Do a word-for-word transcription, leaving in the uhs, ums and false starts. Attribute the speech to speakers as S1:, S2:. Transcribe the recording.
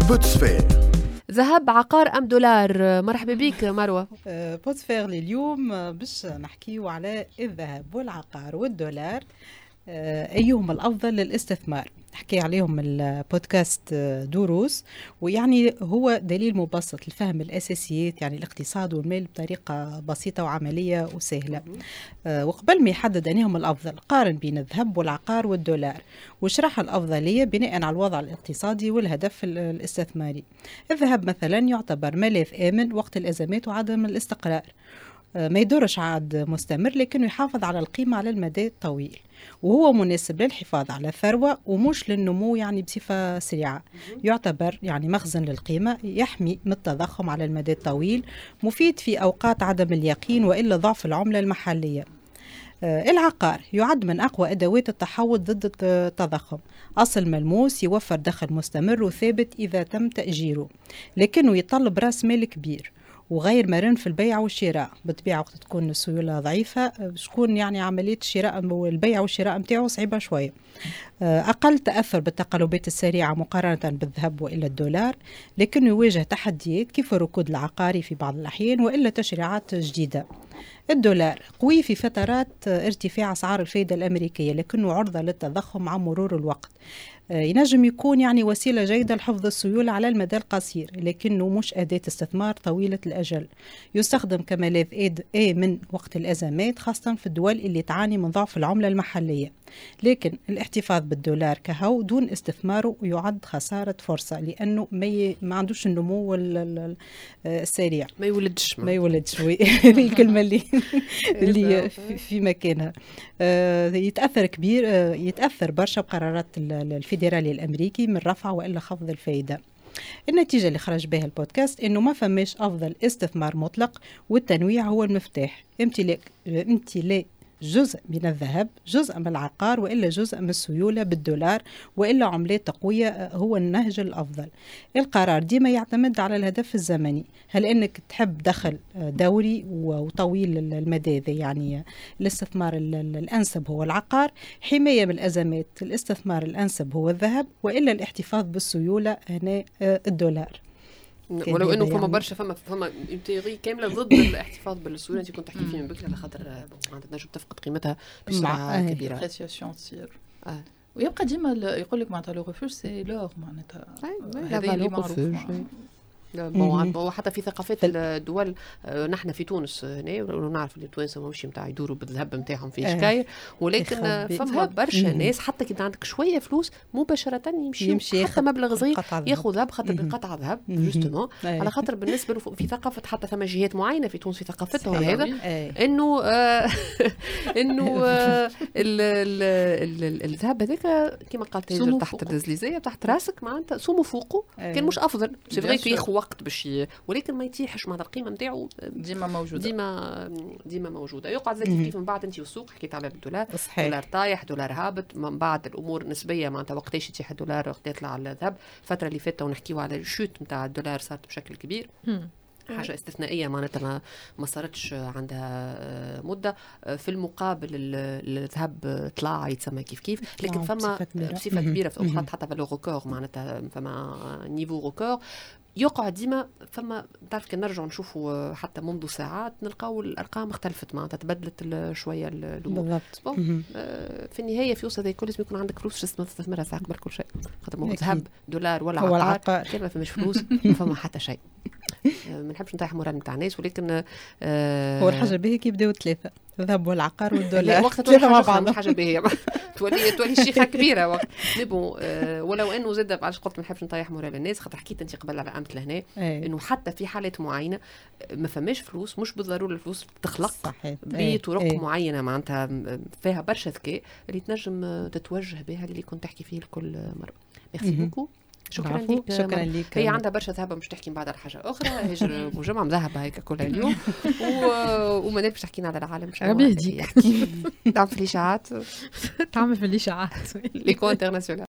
S1: بوتسفير.
S2: ذهب عقار أم دولار؟ مرحبا بك مروة.
S3: بوتسفير اليوم باش نحكيو على الذهب والعقار والدولار، أيهم الأفضل للاستثمار. حكي عليهم البودكاست دروس، ويعني هو دليل مبسط لفهم الأساسيات، يعني الاقتصاد والمال بطريقة بسيطة وعملية وسهلة. وقبل ما يحدد أنهم الأفضل قارن بين الذهب والعقار والدولار، وشرح الأفضلية بناء على الوضع الاقتصادي والهدف الاستثماري. الذهب مثلا يعتبر ملاذ آمن وقت الأزمات وعدم الاستقرار، ما يدورش عاد مستمر، لكنه يحافظ على القيمة على المدى الطويل، وهو مناسب للحفاظ على الثروة ومش للنمو يعني بصفة سريعة. يعتبر يعني مخزن للقيمة، يحمي من التضخم على المدى الطويل، مفيد في أوقات عدم اليقين وإلا ضعف العملة المحلية. العقار يعد من أقوى أدوات التحول ضد التضخم، أصل ملموس يوفر دخل مستمر وثابت إذا تم تأجيره، لكنه يطلب رأس مال كبير وغير مرن في البيع والشراء. بالطبيعة وقت تكون السيولة ضعيفة شكون يعني عملية الشراء والبيع والشراء متاعه صعيبة شوية. أقل تأثر بالتقلبات السريعة مقارنة بالذهب وإلا الدولار، لكنه يواجه تحديات كيف الركود العقاري في بعض الأحيان وإلا تشريعات جديدة. الدولار قوي في فترات ارتفاع أسعار الفائدة الأمريكية، لكنه عرضة للتضخم مع مرور الوقت. ينجم يكون يعني وسيلة جيدة لحفظ السيولة على المدى القصير، لكنه مش أداة استثمار طويلة الأجل. يستخدم كملاذ آمن وقت الأزمات، خاصة في الدول اللي تعاني من ضعف العملة المحلية. لكن الاحتفاظ بالدولار كهو دون استثماره يعد خسارة فرصة، لأنه ما, ي... ما عندوش النمو السريع،
S2: ما يولدش
S3: ما يولدش الكلمة اللي اللي في مكانها. يتأثر كبير يتأثر برشا بقرارات الفيدرالي الأمريكي من رفع وإلا خفض الفائدة. النتيجة اللي خرج بها البودكاست إنه ما فماش أفضل استثمار مطلق، والتنويع هو المفتاح. امتلاك امتلاك جزء من الذهب، جزء من العقار، وإلا جزء من السيولة بالدولار وإلا عملات تقوية هو النهج الأفضل. القرار ديما يعتمد على الهدف الزمني، هل أنك تحب دخل دوري وطويل المدى، يعني الاستثمار الأنسب هو العقار، حماية من الأزمات الاستثمار الأنسب هو الذهب، وإلا الاحتفاظ بالسيولة هنا الدولار.
S2: ولو انه فما برشا فما فما تيوري كامله ضد الاحتفاظ بالسيوله. انت كنت تحكي فيه من بكره على خاطر معناتها تنجم تفقد قيمتها بسرعه كبيره.
S4: بريسياسيون تصير اه ويبقى ديما يقول لك معناتها لو ريفوج سي لور، معناتها
S2: هذا اللي معروف. بون حتى في ثقافات الدول، نحن في تونس هنا ونعرف اللي التوانسه ماشي نتاع يدوروا بالذهب نتاعهم في شكاير، ولكن فما برشا ناس حتى كي عندك شويه فلوس مباشره يمشي, يمشي حتى مبلغ صغير ياخذ ذهب خاطر بقطعه ذهب جوستومون، على خاطر بالنسبه له في ثقافه حتى ثما جهات معينه في تونس في ثقافتهم هذا انه انه الذهب هذاك كما قالت تاجر تحت الدزليزيه تحت راسك، معناتها سومو فوقه كان مش افضل سي فري ياخذ وقت باش، ولكن ما يتيحش مع القيمه نتاعو
S4: ديما موجوده
S2: ديما ديما موجوده. يقعد زي كيف من بعد انت والسوق حكيت على الدولار، دولار طايح دولار هابط، من بعد الامور نسبيه معناتها وقتاش يتيح الدولار وقت يطلع على الذهب. الفتره اللي فاتت ونحكيو على الشوت نتاع الدولار صارت بشكل كبير، حاجة استثنائية معناتها ما ما صارتش عندها مدة. في المقابل الذهب طلع يتسمى كيف كيف، لكن فما بصفة كبيرة في أخرى حتى في الروكور، معناتها فما نيفو روكور يقعد ديما. فما تعرف كي نرجع نشوفوا حتى منذ ساعات نلقاو الارقام اختلفت، معناتها تبدلت شويه الامور. في النهايه في وسط هذا الكل لازم يكون عندك فلوس تستثمرها ساعه قبل كل شيء، خاطر مو ذهب دولار ولا عقار كلمه فماش فلوس ما فما حتى شيء. ما نحبش نطيح مورال نتاع الناس، ولكن
S3: آه هو الحاجه به كي يبداو ثلاثه، الذهب والعقار والدولار
S2: وقت ثلاثه مع بعض حاجه باهيه تولي تولي شيخه كبيره وقت مي بون. آه ولو انه زاد علاش قلت ما نحبش نطيح مورال الناس، خاطر حكيت انت قبل على امثله هنا انه حتى في حالات معينه ما فماش فلوس، مش بالضروره الفلوس تخلق بطرق ايه. معينه معناتها فيها برشا ذكاء اللي تنجم تتوجه بها اللي كنت تحكي فيه لكل مره. ميرسي بوكو. شكرا لك.
S3: شكرا لك.
S2: هي عندها برشا ذهب مش تحكي بعد على حاجه اخرى، هجر مجمع ذهب هيك كل اليوم وما نبش تحكينا على العالم
S4: ربي يهديك.
S2: تعمل في الاشاعات
S4: تعمل في الاشاعات
S2: ليكو انترناسيونال.